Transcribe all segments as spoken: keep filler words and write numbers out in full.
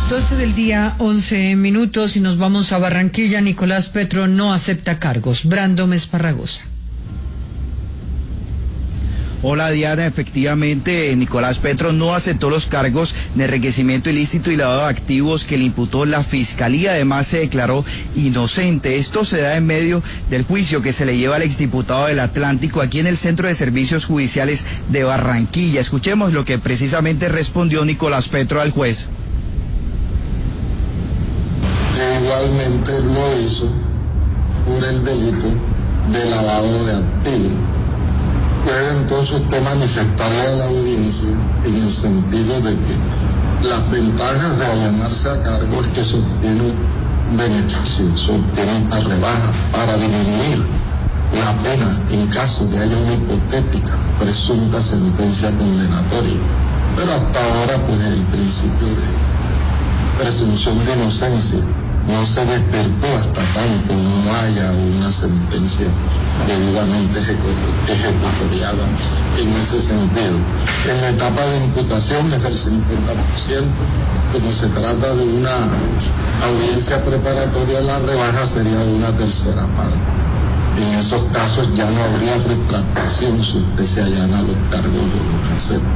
doce del día, once minutos, y nos vamos a Barranquilla. Nicolás Petro no acepta cargos. Brandon Esparragosa. Hola Diana, efectivamente Nicolás Petro no aceptó los cargos de enriquecimiento ilícito y lavado de activos que le imputó la Fiscalía. Además se declaró inocente. Esto se da en medio del juicio que se le lleva al exdiputado del Atlántico aquí en el Centro de Servicios Judiciales de Barranquilla. Escuchemos lo que precisamente respondió Nicolás Petro al juez. Igualmente lo hizo por el delito de lavado de activos. Puede entonces usted manifestarle a la audiencia en el sentido de que las ventajas de allanarse a cargo es que se obtiene un beneficio, se obtiene una rebaja para disminuir la pena en caso de haya una hipotética presunta sentencia condenatoria. Pero hasta ahora, pues el principio de presunción de inocencia no se despertó hasta tanto no haya una sentencia debidamente ejecutoriada en ese sentido. En la etapa de imputación es del cincuenta por ciento, como se trata de una audiencia preparatoria, la rebaja sería de una tercera parte. En esos casos ya no habría retractación si usted se allana los cargos de los aceptos.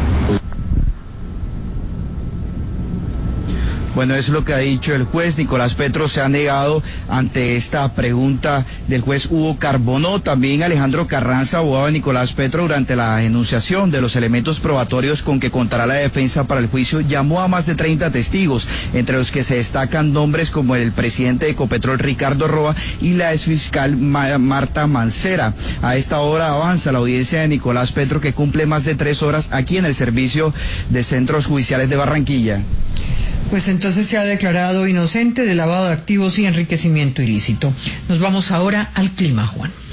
Bueno, eso es lo que ha dicho el juez. Nicolás Petro se ha negado ante esta pregunta del juez Hugo Carbonó. También Alejandro Carranza, abogado de Nicolás Petro, durante la enunciación de los elementos probatorios con que contará la defensa para el juicio, llamó a más de treinta testigos, entre los que se destacan nombres como el presidente de Ecopetrol, Ricardo Roa, y la exfiscal Marta Mancera. A esta hora avanza la audiencia de Nicolás Petro, que cumple más de tres horas aquí en el Servicio de Centros Judiciales de Barranquilla. Pues entonces se ha declarado inocente de lavado de activos y enriquecimiento ilícito. Nos vamos ahora al clima, Juan.